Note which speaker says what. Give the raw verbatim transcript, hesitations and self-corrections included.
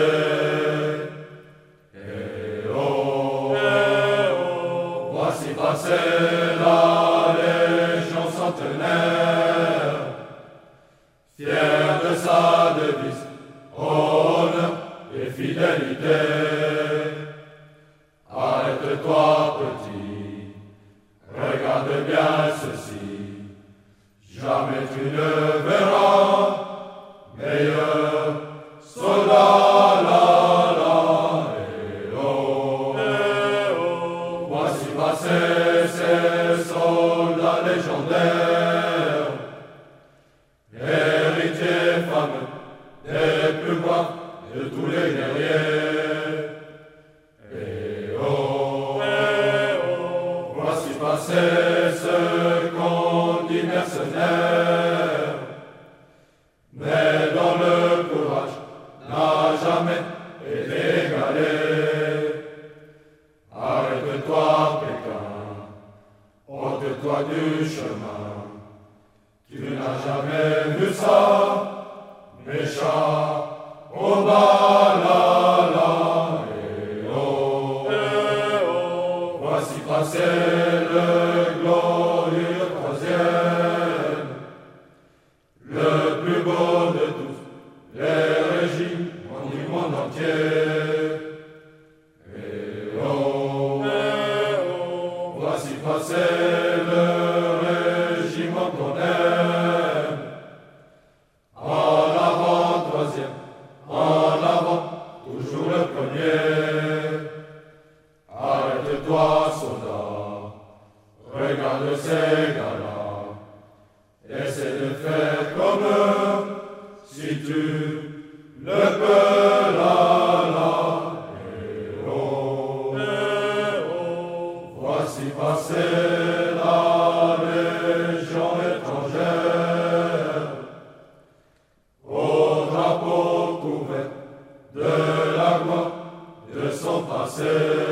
Speaker 1: Eh oh, eh oh, voici passer la Légion centenaire, fière de sa devise, honneur et fidélité. Arrête-toi, petit, regarde bien ceci, jamais tu ne verras meilleur soldat, là, là, eh oh, eh oh, voici passer ces soldats légendaires, héritiers fameux des plus braves de tous les guerriers. Eh oh, eh oh, voici passer ce qu'on dit mercenaires, mais dont le courage n'a jamais été égalé. Arrête-toi, Pékin, ôte-toi du chemin, tu n'as jamais vu ça, méchant, au bas, là, là, eh oh, eh oh, voici passer le glorieux troisième, le plus beau de tous les régiments du monde entier. Eh oh, eh oh, voici passer le régiment qu'on aime. En avant, troisième, en avant, toujours le premier. Arrête-toi, soldat, regarde ces gars-là, essaie de faire comme eux, si tu le peux, là, là, eh oh, eh oh, voici passer la Légion étrangère, au drapeau couvert de la gloire de son passé.